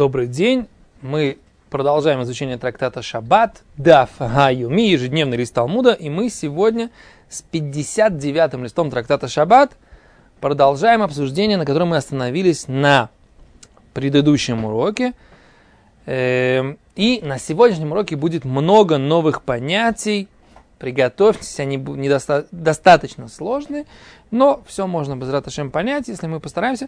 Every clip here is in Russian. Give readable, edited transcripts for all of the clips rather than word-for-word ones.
Добрый день. Мы продолжаем изучение трактата Шаббат, Даф Га-Юми, ежедневный лист Талмуда. И мы сегодня с 59-м листом трактата Шаббат продолжаем обсуждение, на котором мы остановились на предыдущем уроке. И на сегодняшнем уроке будет много новых понятий. Приготовьтесь, они достаточно сложные, но все можно Безрат Ашем понять, если мы постараемся.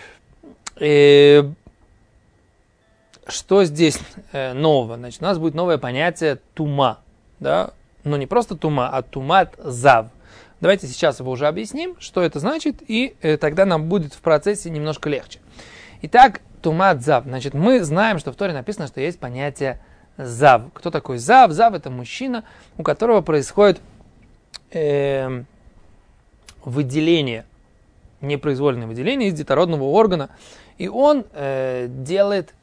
Что здесь нового? Значит, у нас будет новое понятие тума, да? Но не просто тума, а тумат зав. Давайте сейчас его уже объясним, что это значит, и тогда нам будет в процессе немножко легче. Итак, тумат зав. Значит, мы знаем, что в Торе написано, что есть понятие зав. Кто такой зав? Зав — это мужчина, у которого происходит выделение, непроизвольное выделение из детородного органа, и он делает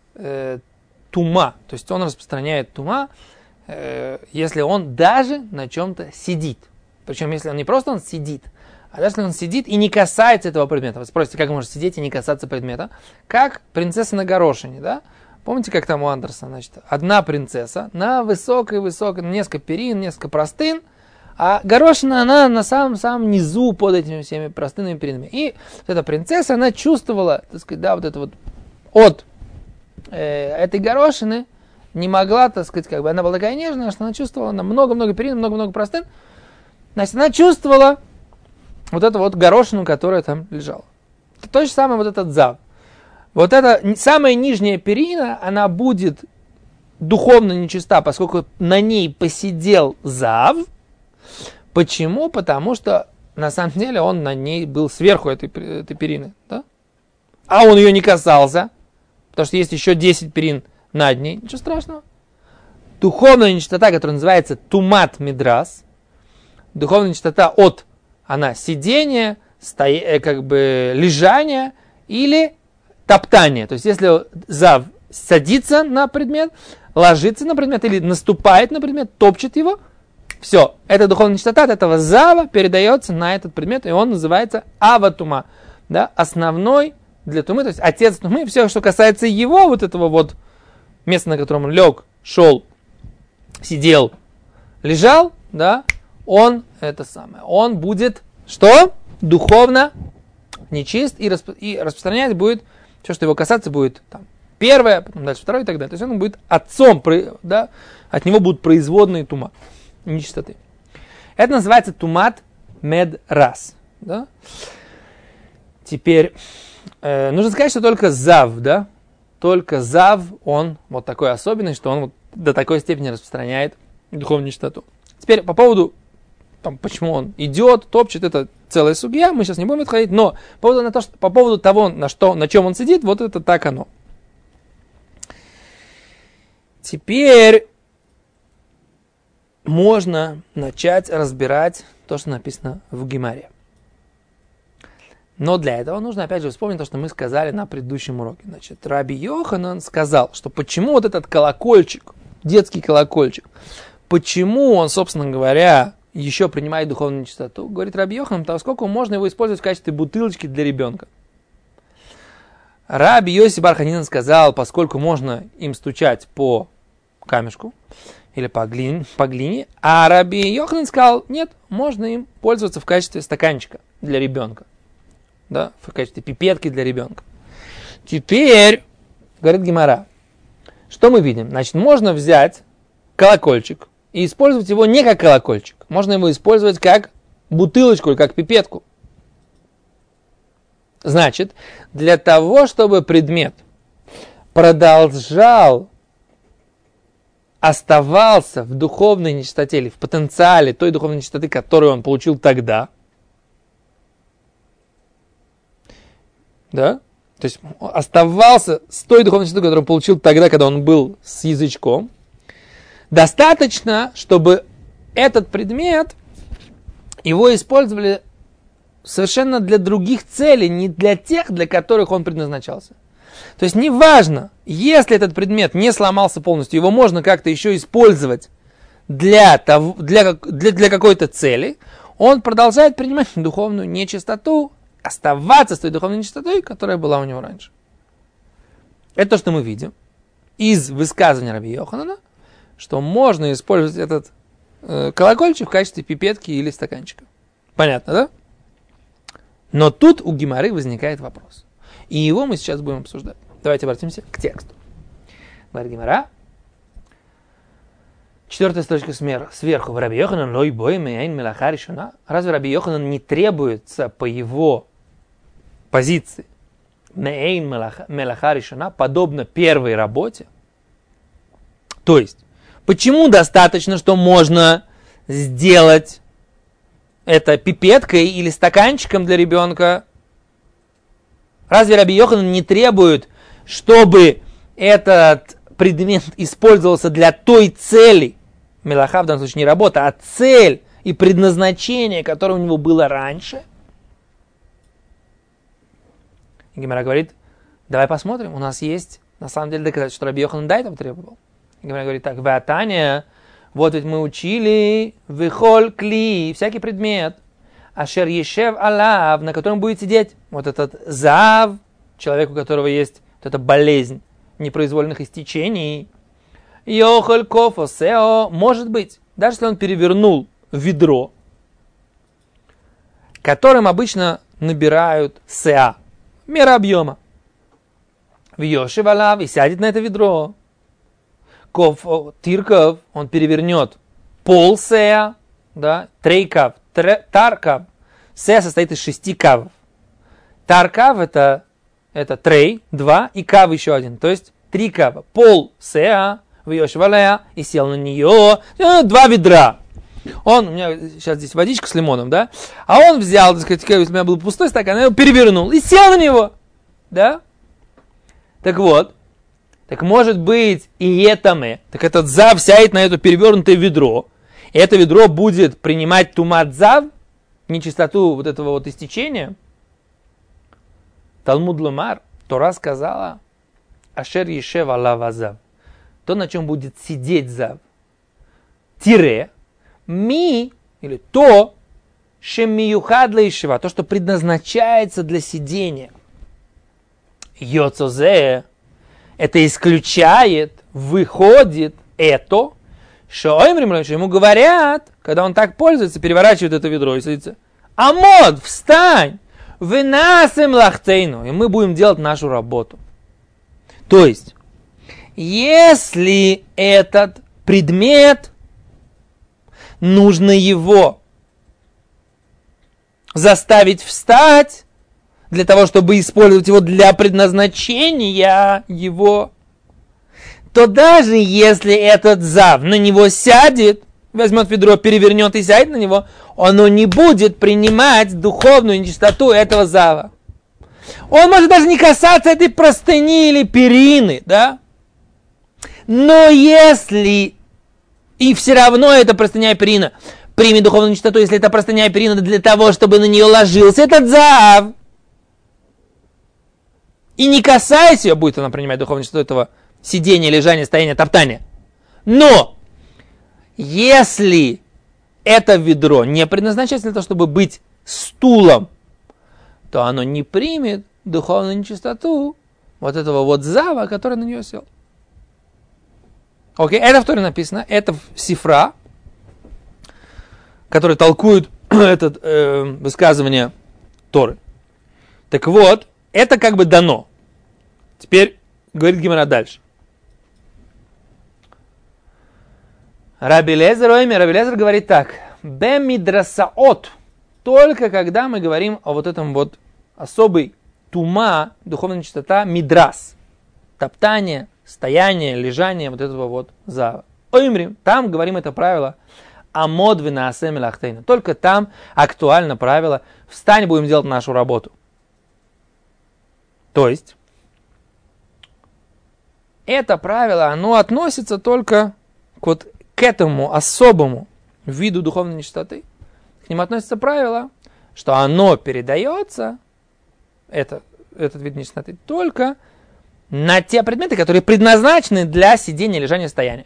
тума, то есть он распространяет тума, если он даже на чем-то сидит. Причем, если он не просто он сидит, а даже если он сидит и не касается этого предмета. Вы спросите, как можно сидеть и не касаться предмета? Как принцесса на горошине, да? Помните, как там у Андерсона? Значит, одна принцесса на высокой, несколько перин, несколько простын, а горошина, она на самом низу под этими всеми простынными перинами. И вот эта принцесса, она чувствовала, так сказать, да, вот это вот от этой горошины не могла, так сказать, как бы она была такая нежная, что она чувствовала на много-много перин, много-много простын. Значит, она чувствовала вот эту вот горошину, которая там лежала. То же самое вот этот зав. Вот эта самая нижняя перина, она будет духовно нечиста, поскольку на ней посидел зав. Почему? Потому что на самом деле он на ней был сверху этой перины, да? А он ее не касался. Потому что есть еще 10 перин над ней. Ничего страшного. Духовная нечистота, которая называется тумат мидрас. Духовная нечистота от она сидение, как бы лежание или топтание. То есть если зав садится на предмет, ложится на предмет или наступает на предмет, топчет его, все. Эта духовная нечистота от этого зава передается на этот предмет, и он называется аватума. Да? Основной для тумы, то есть отец тумы, все, что касается его, вот этого вот места, на котором он лег, шел, сидел, лежал, да, он будет, что? Духовно нечист и распространять будет, все, что его касаться, будет там, первое, потом дальше второе и так далее. То есть он будет отцом, да, от него будут производные тума, нечистоты. Это называется тумат медрас. Да? Теперь нужно сказать, что только зав, да, только зав, он вот такой особенный, что он вот до такой степени распространяет духовную нечистоту. Теперь по поводу, там, почему он идет, топчет, это целая сугья, мы сейчас не будем отходить, но по поводу того, на чем он сидит, вот это так оно. Теперь можно начать разбирать то, что написано в Гемаре. Но для этого нужно, опять же, вспомнить то, что мы сказали на предыдущем уроке. Значит, Раби Йоханан сказал, что почему вот этот колокольчик, детский колокольчик, почему он, собственно говоря, еще принимает духовную нечистоту, говорит Раби Йоханан, поскольку можно его использовать в качестве бутылочки для ребенка. Раби Йоси бар Ханинан сказал, поскольку можно им стучать по камешку или по глине, а Раби Йоханан сказал, нет, можно им пользоваться в качестве стаканчика для ребенка. Да, в качестве пипетки для ребенка. Теперь, говорит Гемара, что мы видим? Значит, можно взять колокольчик и использовать его не как колокольчик. Можно его использовать как бутылочку или как пипетку. Значит, для того, чтобы предмет оставался в духовной нечистоте или в потенциале той духовной нечистоты, которую он получил тогда, да? То есть оставался с той духовной нечистотой, которую он получил тогда, когда он был с язычком. Достаточно, чтобы этот предмет его использовали совершенно для других целей, не для тех, для которых он предназначался. То есть неважно, если этот предмет не сломался полностью, его можно как-то еще использовать для какой-то цели, он продолжает принимать духовную нечистоту, оставаться с той духовной нечистотой, которая была у него раньше. Это то, что мы видим из высказывания Раби Йоханана, что можно использовать этот колокольчик в качестве пипетки или стаканчика. Понятно, да? Но тут у Гемары возникает вопрос. И его мы сейчас будем обсуждать. Давайте обратимся к тексту. Говорит Гемара. 4 строчка сверху. Раби Йоханан лой бой меяйн мелаха ришона. Разве Раби Йоханан не требуется по его позиции меяйн мелаха ришона, подобно первой работе? То есть, почему достаточно, что можно сделать это пипеткой или стаканчиком для ребенка? Разве Раби Йоханан не требует, чтобы этот предмет использовался для той цели, мелаха в данном случае не работа, а цель и предназначение, которое у него было раньше? И Гемара говорит, давай посмотрим, у нас есть на самом деле доказательство, что Раби Йоханан до этого требовал. И Гемара говорит так, Ватания, вот ведь мы учили вихоль кли, всякий предмет, ашер ешев алав, на котором будет сидеть вот этот зав, человек, у которого есть вот эта болезнь непроизвольных истечений, йохоль кофо сео, может быть, даже если он перевернул ведро, которым обычно набирают сеа, мера объема, в йошев алав, и сядет на это ведро, тирков, он перевернет пол сеа, да, трейкав, таркав. Сеа состоит из 6 кавов. Таркав это трей, 2, и кав еще один, то есть 3 кава. Пол сеа, вьешвалея, и сел на нее, 2 ведра. У меня сейчас здесь водичка с лимоном, да, а он взял, так сказать, у меня был пустой стакан, я его перевернул и сел на него, да. Так вот, так может быть и этаме, так этот зав сядет на это перевернутое ведро, и это ведро будет принимать тумат зав, нечистоту вот этого вот истечения. Талмуд ломар, Тора сказала, ашер ешев алав зав, то, на чем будет сидеть зав, тире, ми, или то, шемиюхад лейшева, то, что предназначается для сидения. Йоцозе, это исключает, выходит это, что ему говорят, когда он так пользуется, переворачивает это ведро и садится, Амод, встань, вынасем лахтейну, и мы будем делать нашу работу. То есть, если этот предмет, нужно его заставить встать, для того, чтобы использовать его для предназначения его, то даже если этот зав на него сядет, возьмет ведро, перевернет и сядет на него, оно не будет принимать духовную нечистоту этого зава. Он может даже не касаться этой простыни или перины, да? Но если и все равно эта простыня и перина примет духовную нечистоту, если эта простыня и перина для того, чтобы на нее ложился этот зав, и не касаясь ее, будет она принимать духовную нечистоту этого сидения, лежания, стояния, топтания. Но если это ведро не предназначается для того, чтобы быть стулом, то оно не примет духовную нечистоту вот этого вот зава, который на нее сел. Окей, это в Торе написано, это сифра, который толкует это высказывание Торы. Так вот, это как бы дано. Теперь говорит Гемара дальше. Раби Элиэзер говорит так. Бемидрасаот. Только когда мы говорим о вот этом вот особый тума, духовная нечистота, мидрас. Топтание, стояние, лежание вот этого вот зава. Оймрим. Там говорим это правило. Амод винаасе мелахтейна. Только там актуально правило. Встань, будем делать нашу работу. То есть, это правило, оно относится только к этому особому виду духовной нечистоты. К нему относится правило, что оно передается, этот вид нечистоты, только на те предметы, которые предназначены для сидения, лежания, стояния.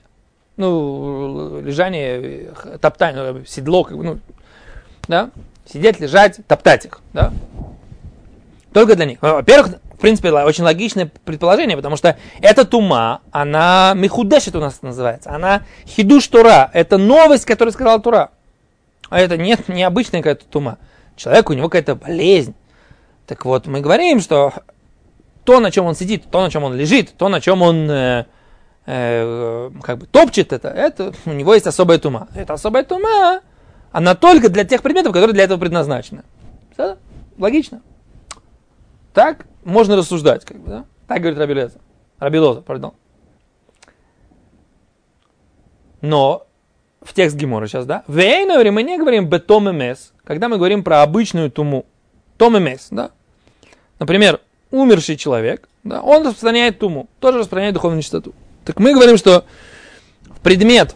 Лежание, топтание, седло, да? Сидеть, лежать, топтать их, да? Только для них. Во-первых, принципе, очень логичное предположение, потому что эта тума, она мехудешет у нас называется, она хидуш Тора, это новость, которую сказала Тора. А это нет, необычная какая-то тума. Человек, у него какая-то болезнь. Так вот, мы говорим, что то, на чем он сидит, то, на чем он лежит, то, на чем он как бы топчет это у него есть особая тума. Эта особая тума, она только для тех предметов, которые для этого предназначены. Все? Логично. Так можно рассуждать, как бы, да? Так говорит Раби Лозер, пардон. Но в текст Гемора сейчас, да? В Эйновре мы не говорим бетом эмес, когда мы говорим про обычную туму. Том эмес, да? Например, умерший человек, да, он распространяет туму, тоже распространяет духовную нечистоту. Так мы говорим, что предмет,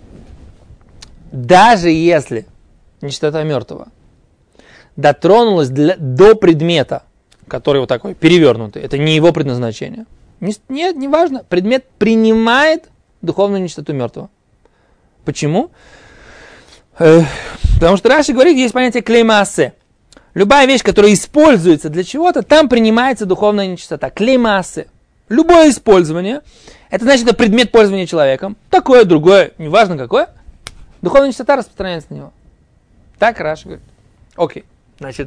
даже если нечистота мертвого дотронулась до предмета, который вот такой перевернутый, это не его предназначение. Нет, не важно. Предмет принимает духовную нечистоту мертвого. Почему? Потому что Раши говорит, есть понятие клеймаасе. Любая вещь, которая используется для чего-то, там принимается духовная нечистота. Клеймаасе. Любое использование, это значит, это предмет пользования человеком. Такое, другое, неважно какое. Духовная нечистота распространяется на него. Так Раши говорит. Окей. Значит,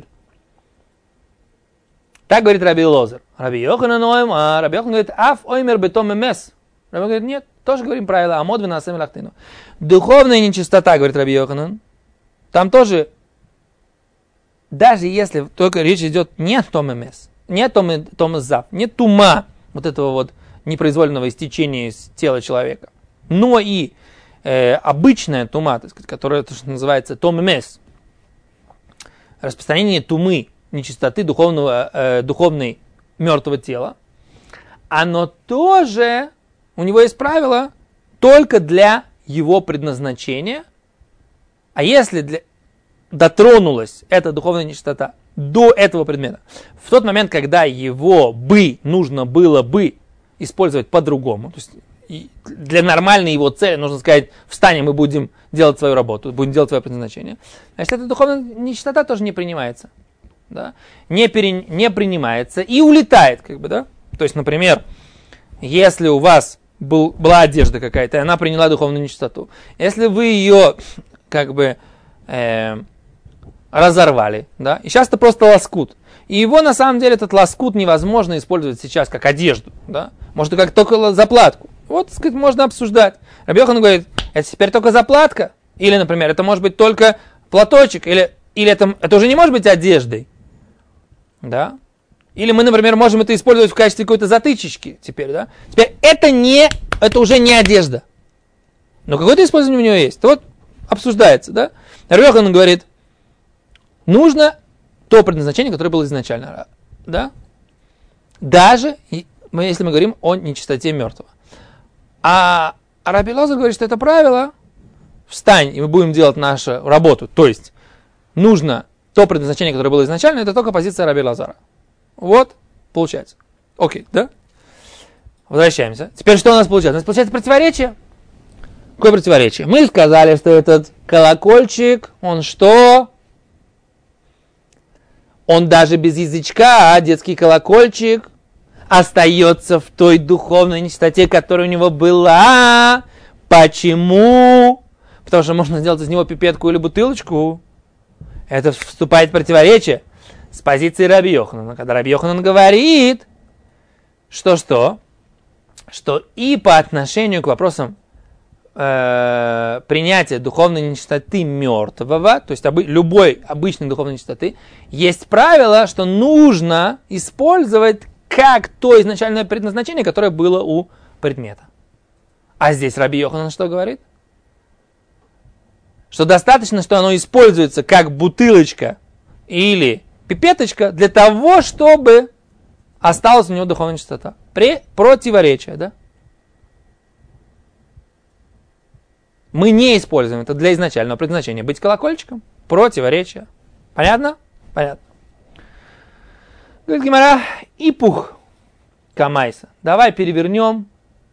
так говорит Раби Лозер. Раби Йоханан говорит, аф оймер бетом эмес. Раби говорит, нет, тоже говорим правила. Амод винасем лахтину. Духовная нечистота, говорит Раби Йоханан, там тоже, даже если только речь идет не о том эмес, не о том зав, не тума вот этого вот непроизвольного истечения из тела человека, но и обычная тума, так сказать, которая то, что называется том эмес, распространение тумы, нечистоты духовной мертвого тела, оно тоже, у него есть правило, только для его предназначения. А если дотронулась эта духовная нечистота до этого предмета, в тот момент, когда его нужно было бы использовать по-другому, то есть для нормальной его цели нужно сказать, встанем и будем делать свою работу, будем делать свое предназначение, значит, эта духовная нечистота тоже не принимается. Да? Не принимается и улетает, как бы, да? То есть, например, если у вас была одежда какая-то, и она приняла духовную нечистоту, если вы ее как бы разорвали, да, и сейчас это просто лоскут, и его на самом деле этот лоскут невозможно использовать сейчас как одежду, да, может как только заплатку, вот, так сказать, можно обсуждать. Раби Йохан говорит, это теперь только заплатка, или, например, это может быть только платочек, или это уже не может быть одеждой. Да? Или мы, например, можем это использовать в качестве какой-то затычечки теперь, да? Теперь это уже не одежда. Но какое-то использование у него есть. Это вот обсуждается, да? Раби Йохан говорит, нужно то предназначение, которое было изначально, да? Даже если мы говорим о нечистоте мертвого. А Раби Лозер говорит, что это правило, встань, и мы будем делать нашу работу. То есть, нужно то предназначение, которое было изначально, это только позиция Раби Лазара. Вот, получается. Окей, да? Возвращаемся. Теперь что у нас получается? У нас получается противоречие. Какое противоречие? Мы сказали, что этот колокольчик, он что? Он даже без язычка, детский колокольчик, остается в той духовной нечистоте, которая у него была. Почему? Потому что можно сделать из него пипетку или бутылочку. Это вступает в противоречие с позиции Раби Йоханана. Когда Раби Йоханан говорит, что и по отношению к вопросам принятия духовной нечистоты мертвого, то есть любой обычной духовной нечистоты, есть правило, что нужно использовать как то изначальное предназначение, которое было у предмета. А здесь Раби Йоханан что говорит? Что достаточно, что оно используется как бутылочка или пипеточка для того, чтобы осталась у него духовная чистота. Противоречие, да? Мы не используем это для изначального предназначения. Быть колокольчиком, противоречие. Понятно? Понятно. Говорит Гемара, ипух камайса. Давай перевернем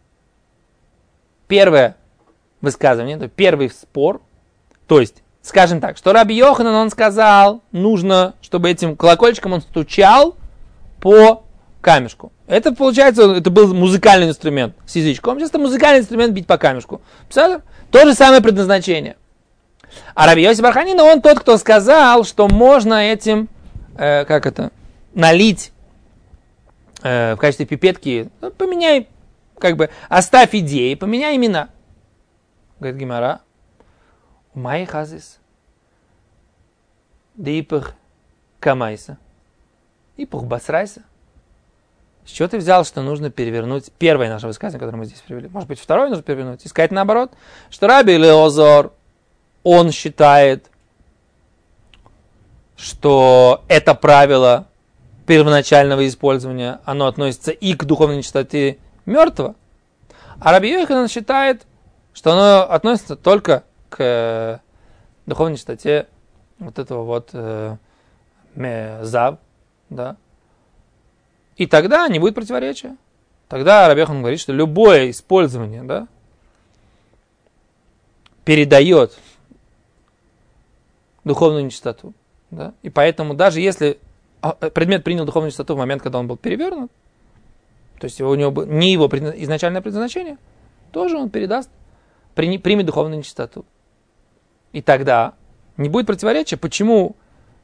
первое высказывание, то первый спор. То есть, скажем так, что Раби Йоханан, он сказал, нужно, чтобы этим колокольчиком он стучал по камешку. Это, получается, это был музыкальный инструмент с язычком. Сейчас это музыкальный инструмент бить по камешку. Представляете? То же самое предназначение. А Раби Йоси бар Ханина, он тот, кто сказал, что можно этим, налить в качестве пипетки, поменяй, оставь идеи, поменяй имена. Говорит Гемара, умай хазис, дипах камайса, ипах басрайса. С чего ты взял, что нужно перевернуть первое наше высказывание, которое мы здесь привели? Может быть, второе нужно перевернуть? Искать наоборот? Что Раби Элеозор, он считает, что это правило первоначального использования, оно относится и к духовной нечистоте мертвого. А Раби Йоханан считает, что оно относится только к духовной нечистоте вот этого зав, да. И тогда не будет противоречия. Тогда Раби Йоханан говорит, что любое использование, да, передает духовную нечистоту. Да? И поэтому даже если предмет принял духовную нечистоту в момент, когда он был перевернут, то есть у него было не его изначальное предназначение, тоже он передаст, примет духовную нечистоту. И тогда не будет противоречия, почему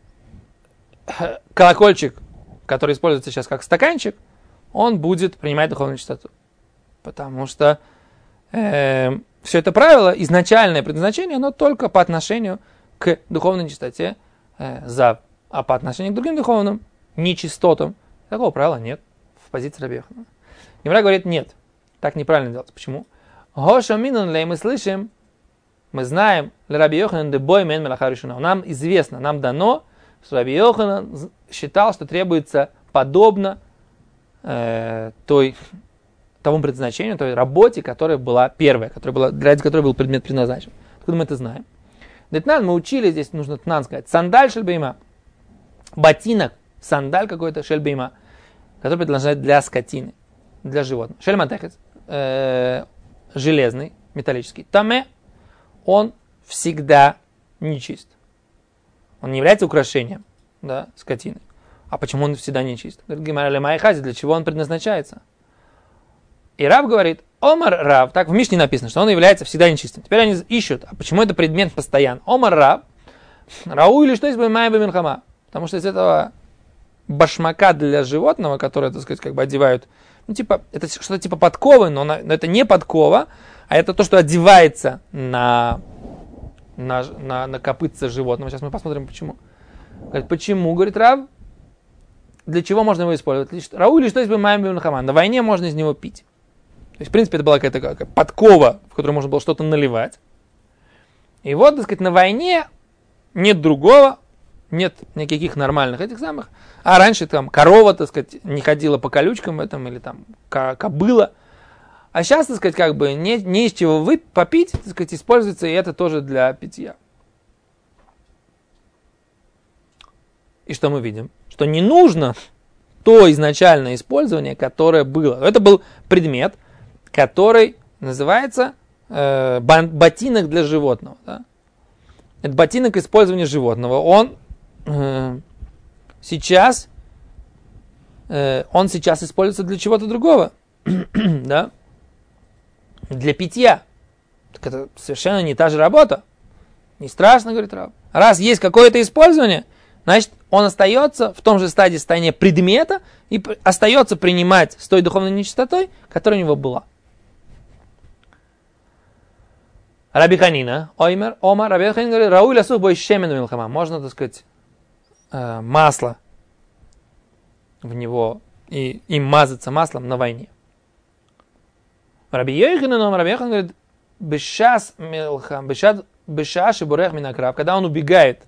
колокольчик, который используется сейчас как стаканчик, он будет принимать духовную чистоту. Потому что все это правило, изначальное предназначение, оно только по отношению к духовной чистоте зав. А по отношению к другим духовным нечистотам такого правила нет в позиции Раби Йоханана. Гемара говорит, нет, так неправильно делать. Почему? Гоша минун лей, мы слышим, мы знаем, Раби Йоханан де бой мен мелаха решена. Нам известно, нам дано, что Раби Йоханан считал, что требуется подобно тому предназначению, той работе, которая была первая, ради которой был предмет предназначен. Откуда мы это знаем? Детнан мы учили, здесь нужно тнан сказать, сандаль шельбейма, ботинок, сандаль какой-то шельбейма, который предназначен для скотины, для животных. Шельматехец, железный, металлический. Таме, он всегда нечист. Он не является украшением, да, скотины. А почему он всегда нечист? Для чего он предназначается? И Рав говорит, Омар Рав, так в Мишне написано, что он является всегда нечистым. Теперь они ищут, а почему это предмет постоянно? Омар Рав, Рау или что из Баймая Бамилхама? Потому что из этого башмака для животного, которое, так сказать, одевают, это что-то типа подковы, но это не подкова, а это то, что одевается на копытце животного. Сейчас мы посмотрим, почему. Говорит, почему, говорит Рав, для чего можно его использовать? Рау или что из Баймая Бамилхама? На войне можно из него пить. То есть, в принципе, это была какая-то подкова, в которую можно было что-то наливать. И вот, так сказать, на войне нет другого, нет никаких нормальных этих самых. А раньше там корова, так сказать, не ходила по колючкам этом, или там кобыла. А сейчас, так сказать, не из чего попить, так сказать, используется, и это тоже для питья. И что мы видим? Что не нужно то изначальное использование, которое было. Это был предмет, который называется ботинок для животного. Да? Это ботинок использования животного. Он сейчас используется для чего-то другого. Да? Для питья. Так это совершенно не та же работа. Не страшно, говорит Рав. Раз есть какое-то использование, значит, он остается в том же стадии состояния предмета и остается принимать с той духовной нечистотой, которая у него была. Раби Ханина, Омар, Раби Ханина говорит, Рауиль асух бой щемен милхама. Можно, так сказать, масло в него и им мазаться маслом на войне. Раби Йоханан говорит, бешас милхам, бешаш и бурех минакраб, когда он убегает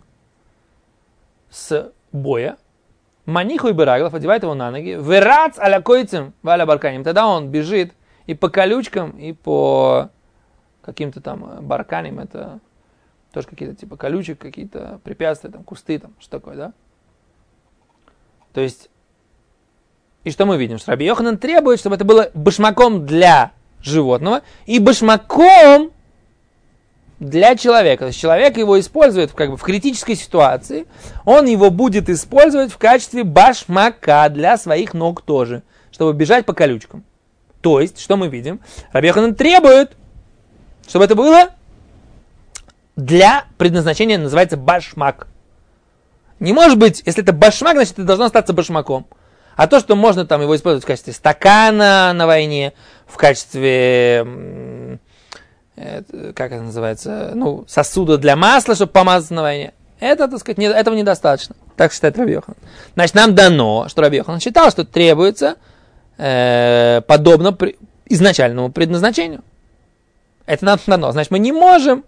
с боя, маниху и бераглов, одевает его на ноги, верац аля койцем валя барканим, тогда он бежит и по колючкам, и по каким-то там барканям, это тоже какие-то типа колючек, какие-то препятствия, там кусты, там что такое, да? То есть, и что мы видим? Что Раби Йоханан требует, чтобы это было башмаком для животного и башмаком для человека. То есть человек его использует как бы в критической ситуации, он его будет использовать в качестве башмака для своих ног тоже, чтобы бежать по колючкам. То есть, что мы видим? Раби Йоханан требует, чтобы это было для предназначения, называется башмак. Не может быть, если это башмак, значит это должно остаться башмаком. А то, что можно там его использовать в качестве стакана на войне, в качестве, как это называется, сосуда для масла, чтобы помазаться на войне, это, так сказать, этого недостаточно. Так считает Раби Йоханан. Значит, нам дано, что Раби Йоханан считал, что требуется подобно изначальному предназначению. Это нам дано. Значит, мы не можем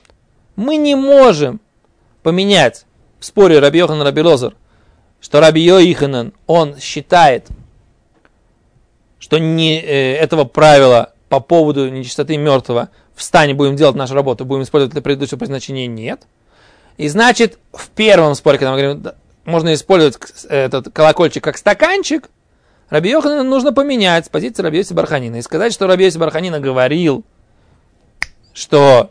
поменять в споре Раби Йоханан и Раби Лозер, что Раби Йоханан, он считает, что этого правила по поводу нечистоты мертвого встань и будем делать нашу работу, будем использовать для предыдущего предназначения, нет. И значит, в первом споре, когда мы говорим, можно использовать этот колокольчик как стаканчик, Раби Йоханану нужно поменять с позиции Раби Йоси бар Ханина и сказать, что Раби Йоси бар Ханина говорил, что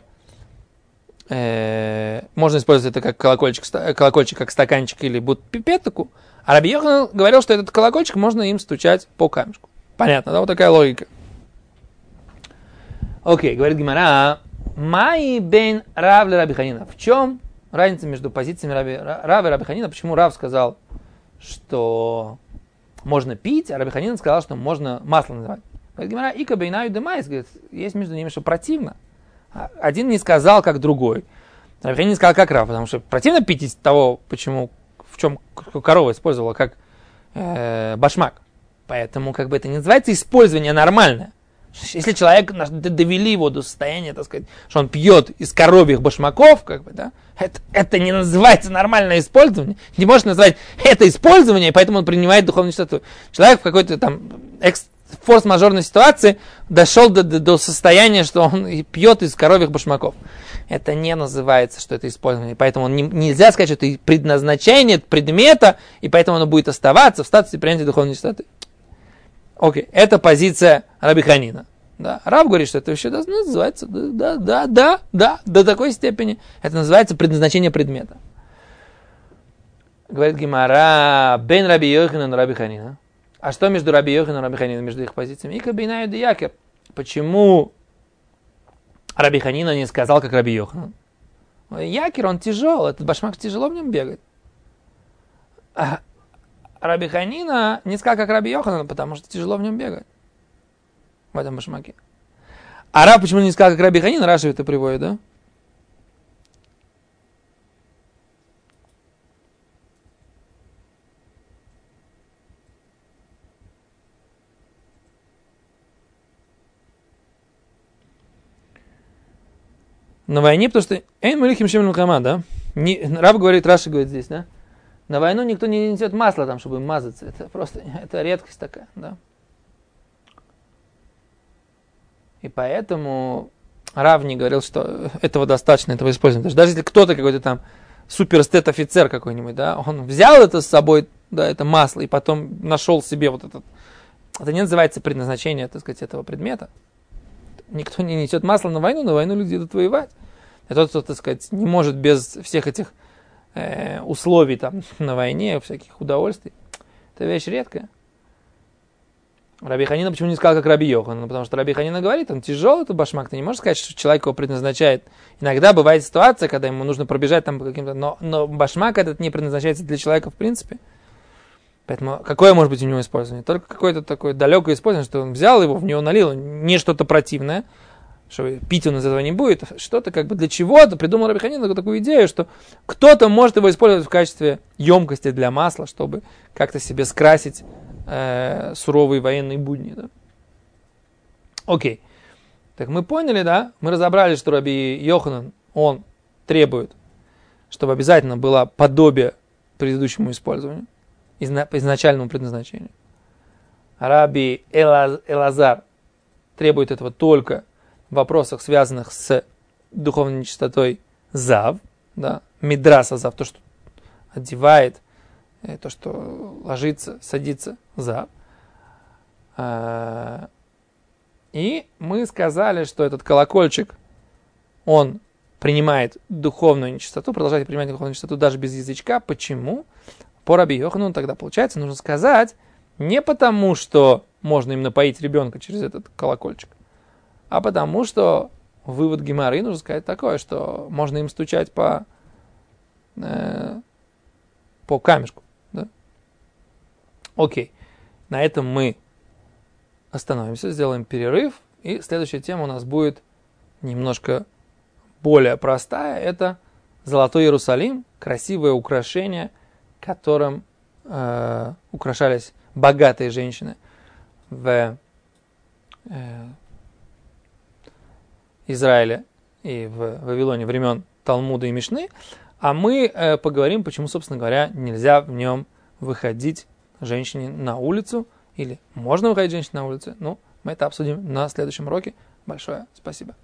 можно использовать это как колокольчик как стаканчик или пипетку, а Раби Йоханан говорил, что этот колокольчик можно им стучать по камешку. Понятно, да? Вот такая логика. Окей, говорит Гемара, Май бен Рав ле Раби Ханина. В чем разница между позициями Рава и Раби Ханина? Почему Рав сказал, что можно пить, а Раби Ханина сказал, что можно масло называть? Говорит Гемара, ика бейнаю демайс, говорит, есть между ними что противно. Один не сказал, как другой. Раби Ханина сказал, как Рав, потому что противно пить из того, в чем корова использовала как башмак. Поэтому как бы это не называется использование нормальное. Если человек довели его до состояния, так сказать, что он пьет из коровьих башмаков, как бы, да, это не называется нормальное использование. Не можешь назвать это использование, и поэтому он принимает духовную чистоту. Человек в какой-то там форс-мажорной ситуации дошел до состояния, что он пьет из коровьих башмаков. Это не называется, что это использование. Поэтому нельзя сказать, что это предназначение предмета, и поэтому оно будет оставаться в статусе принятия духовной чистоты. Окей, это позиция Раби Ханина. Да. Рав говорит, что это вообще называется, до такой степени. Это называется предназначение предмета. Говорит Гемара, бен Раби Йоханан и Раби Ханина. А что между Раби Йохананом и Раби Ханином, между их позициями? Ика бейнаю де якер. Почему Раби Ханина не сказал, как Раби Йоханан? Якер, он тяжел, этот башмак тяжело в нем бегать. Раби Ханина не сказал, как Раби Йоханан, потому что тяжело в нем бегать. В этом башмаке. А Рав почему не сказал, как Раби Ханина? Раши это приводит, да? На войне, потому что Эйн Мулихим Шемель Мухаммад, да? Рав говорит, Раши говорит здесь, да? На войну никто не несет масло там, чтобы мазаться. Это просто, это редкость такая, да. И поэтому Рав не говорил, что этого достаточно, этого использования. Даже если кто-то какой-то там суперстет-офицер какой-нибудь, да, он взял это с собой, да, это масло, и потом нашел себе вот этот. Это не называется предназначение, так сказать, этого предмета. Никто не несет масло на войну люди идут воевать. И тот, кто, так сказать, не может без всех этих условий там на войне, всяких удовольствий, это вещь редкая. Раби Ханина почему не сказал, как Раби Йоханан? Потому что Раби Ханина говорит, он тяжелый, этот башмак, ты не можешь сказать, что человек его предназначает. Иногда бывает ситуация, когда ему нужно пробежать там по каким-то, но башмак этот не предназначается для человека в принципе. Поэтому какое может быть у него использование? Только какое-то такое далекое использование, что он взял его, в него налил, не что-то противное, что пить он из этого не будет, что-то как бы для чего-то. Придумал Раби Ханина такую идею, что кто-то может его использовать в качестве емкости для масла, чтобы как-то себе скрасить суровые военные будни. Да? Окей. Так мы поняли, да? Мы разобрали, что Раби Йоханан, он требует, чтобы обязательно было подобие предыдущему использованию, изначальному предназначению. Раби Элазар требует этого только в вопросах, связанных с духовной нечистотой зав, да, мидраса зав, то, что одевает, то, что ложится, садится зав. И мы сказали, что этот колокольчик, он принимает духовную нечистоту, продолжает принимать духовную нечистоту даже без язычка. Почему? По Раби Йоханану тогда, получается, нужно сказать, не потому, что можно им напоить ребенка через этот колокольчик, а потому, что вывод Гемары нужно сказать такое, что можно им стучать по камешку. Да? Окей. На этом мы остановимся, сделаем перерыв. И следующая тема у нас будет немножко более простая. Это Золотой Иерусалим, красивое украшение, которым украшались богатые женщины в Израиле и в Вавилоне времен Талмуда и Мишны. А мы поговорим, почему, собственно говоря, нельзя в нем выходить женщине на улицу. Или можно выходить женщине на улицу. Ну, мы это обсудим на следующем уроке. Большое спасибо.